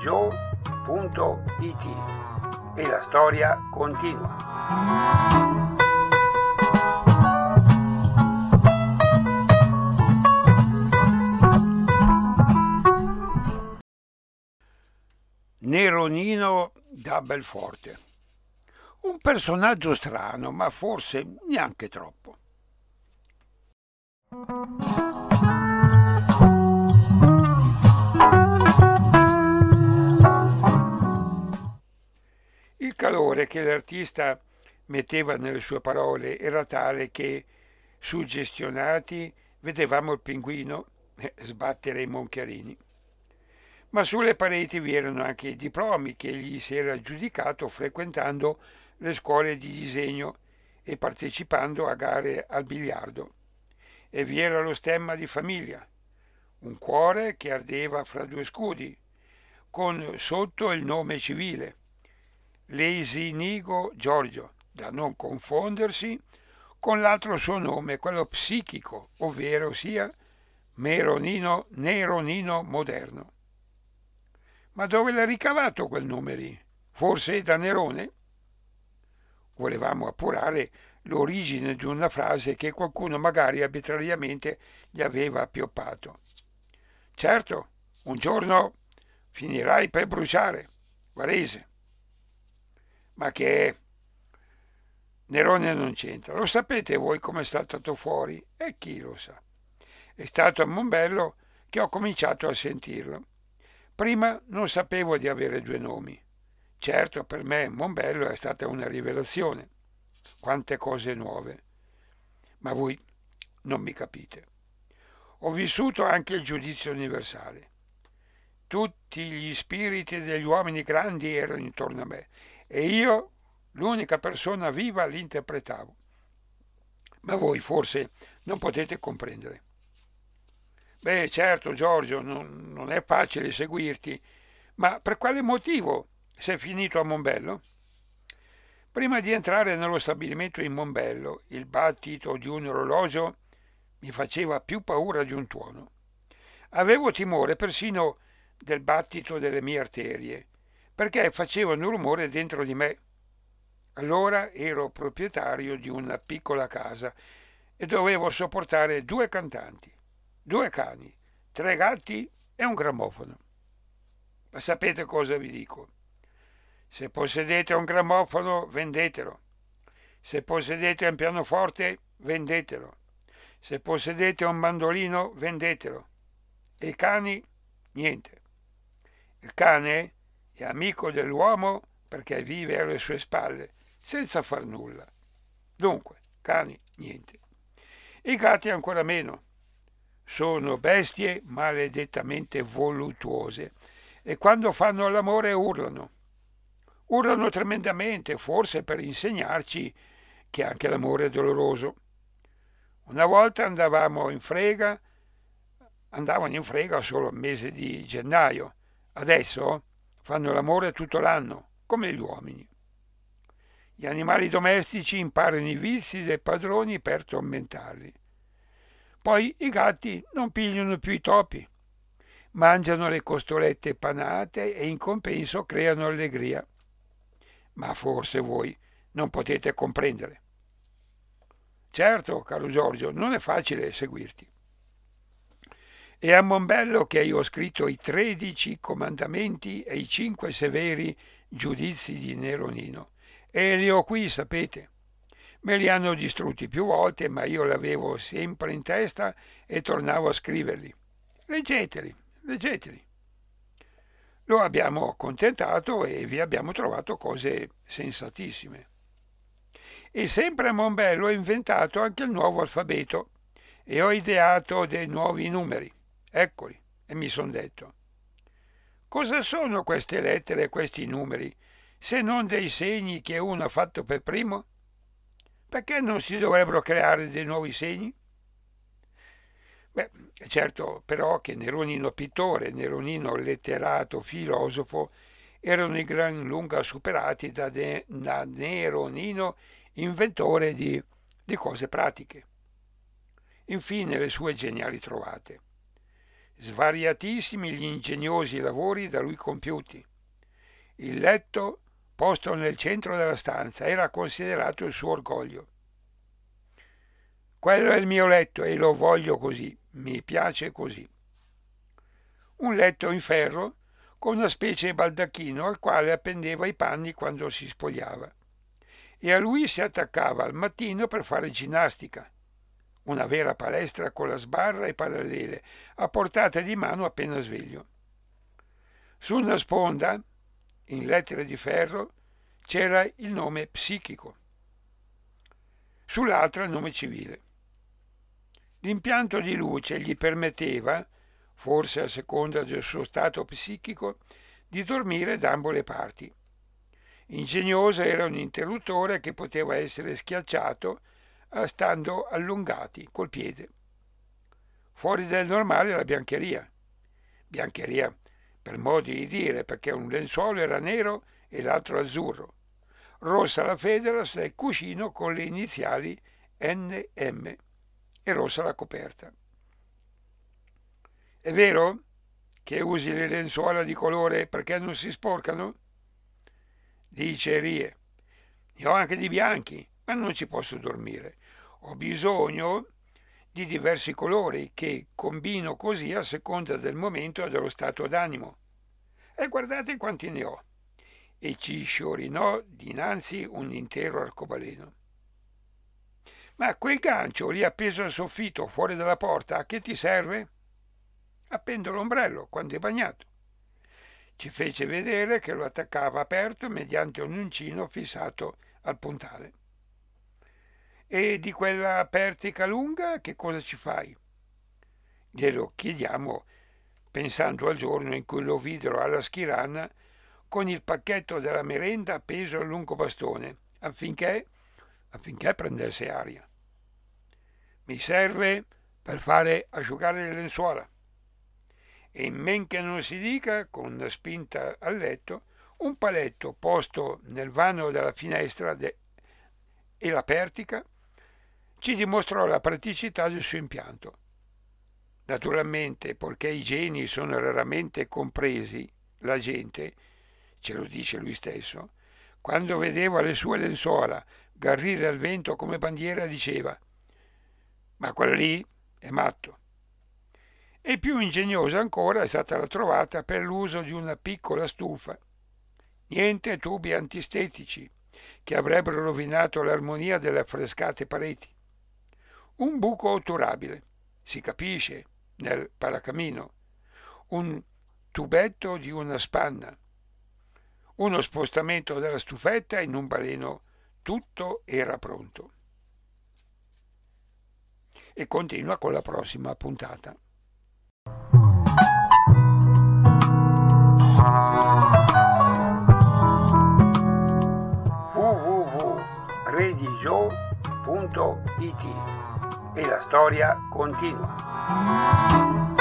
e la storia continua. Nero Nino da Belforte. Un personaggio strano, ma forse neanche troppo. Il calore che l'artista metteva nelle sue parole era tale che, suggestionati, vedevamo il pinguino sbattere i monchiarini. Ma sulle pareti vi erano anche i diplomi che egli si era aggiudicato frequentando le scuole di disegno e partecipando a gare al biliardo. E vi era lo stemma di famiglia, un cuore che ardeva fra due scudi, con sotto il nome civile, Leisinigo Giorgio, da non confondersi con l'altro suo nome, quello psichico, ovvero sia Nero Nino moderno. Ma dove l'ha ricavato quel nome lì? Forse da Nerone? Volevamo appurare l'origine di una frase che qualcuno magari arbitrariamente gli aveva appioppato. Certo, un giorno finirai per bruciare, Varese. Ma che Nerone non c'entra. Lo sapete voi come è saltato fuori? E chi lo sa? È stato a Mombello che ho cominciato a sentirlo. Prima non sapevo di avere due nomi. Certo, per me Mombello è stata una rivelazione. Quante cose nuove. Ma voi non mi capite. Ho vissuto anche il giudizio universale. Tutti gli spiriti degli uomini grandi erano intorno a me e io, l'unica persona viva, li interpretavo. Ma voi forse non potete comprendere. Beh, certo, Giorgio, non è facile seguirti, ma per quale motivo sei finito a Mombello? Prima di entrare nello stabilimento in Mombello, il battito di un orologio mi faceva più paura di un tuono. Avevo timore persino del battito delle mie arterie, perché facevano rumore dentro di me. Allora ero proprietario di una piccola casa e dovevo sopportare 2 cantanti, 2 cani, 3 gatti e un grammofono. Ma sapete cosa vi dico? Se possedete un grammofono, vendetelo. Se possedete un pianoforte, vendetelo. Se possedete un mandolino, vendetelo. E i cani, niente. Il cane è amico dell'uomo perché vive alle sue spalle, senza far nulla. Dunque, cani, niente. I gatti ancora meno. Sono bestie maledettamente voluttuose e quando fanno l'amore urlano. Urlano tremendamente, forse per insegnarci che anche l'amore è doloroso. Una volta andavano in frega solo al mese di gennaio. Adesso fanno l'amore tutto l'anno, come gli uomini. Gli animali domestici imparano i vizi dei padroni per tormentarli. Poi i gatti non pigliano più i topi, mangiano le costolette panate e in compenso creano allegria. Ma forse voi non potete comprendere. Certo, caro Giorgio, non è facile seguirti. È a Mombello che io ho scritto i 13 comandamenti e i 5 severi giudizi di Nero Nino. E li ho qui, sapete. Me li hanno distrutti più volte, ma io li avevo sempre in testa e tornavo a scriverli. Leggeteli. Lo abbiamo accontentato e vi abbiamo trovato cose sensatissime. E sempre a Mombello ho inventato anche il nuovo alfabeto e ho ideato dei nuovi numeri. Eccoli, e mi son detto: cosa sono queste lettere e questi numeri, se non dei segni che uno ha fatto per primo? Perché non si dovrebbero creare dei nuovi segni? Beh, è certo però che Neronino pittore, Neronino letterato, filosofo, erano di gran lunga superati da Neronino inventore di cose pratiche. Infine le sue geniali trovate. svariatissimi gli ingegnosi lavori da lui compiuti. Il letto, posto nel centro della stanza, era considerato il suo orgoglio. Quello è il mio letto e lo voglio così, mi piace così. Un letto in ferro con una specie di baldacchino al quale appendeva i panni quando si spogliava, e a lui si attaccava al mattino per fare ginnastica. Una vera palestra con la sbarra e parallele, a portata di mano appena sveglio. Su una sponda, in lettere di ferro, c'era il nome psichico, sull'altra il nome civile. L'impianto di luce gli permetteva, forse a seconda del suo stato psichico, di dormire da ambo le parti. Ingegnoso era un interruttore che poteva essere schiacciato stando allungati col piede. Fuori del normale la biancheria per modo di dire, perché un lenzuolo era nero e l'altro azzurro, rossa la federa del cuscino con le iniziali NM e rossa la coperta. È vero che usi le lenzuola di colore perché non si sporcano? Dice e rie. Ne ho anche di bianchi, ma non ci posso dormire. Ho bisogno di diversi colori che combino così a seconda del momento e dello stato d'animo. E guardate quanti ne ho. E ci sciorinò dinanzi un intero arcobaleno. Ma quel gancio lì appeso al soffitto fuori dalla porta, a che ti serve? Appendo l'ombrello quando è bagnato. Ci fece vedere che lo attaccava aperto mediante un uncino fissato al puntale. E di quella pertica lunga che cosa ci fai? Glielo chiediamo pensando al giorno in cui lo videro alla schirana con il pacchetto della merenda appeso al lungo bastone affinché prendesse aria. Mi serve per fare asciugare le lenzuola. E in men che non si dica, con una spinta al letto, un paletto posto nel vano della finestra e la pertica ci dimostrò la praticità del suo impianto. Naturalmente, poiché i geni sono raramente compresi, la gente, ce lo dice lui stesso, quando vedeva le sue lenzuola garrire al vento come bandiera diceva: ma quello lì è matto. E più ingegnosa ancora è stata la trovata per l'uso di una piccola stufa. Niente tubi antistetici che avrebbero rovinato l'armonia delle affrescate pareti. Un buco otturabile, si capisce, nel paracamino, un tubetto di una spanna, uno spostamento della stufetta in un baleno, tutto era pronto. E continua con la prossima puntata. www.redigio.it e la storia continua.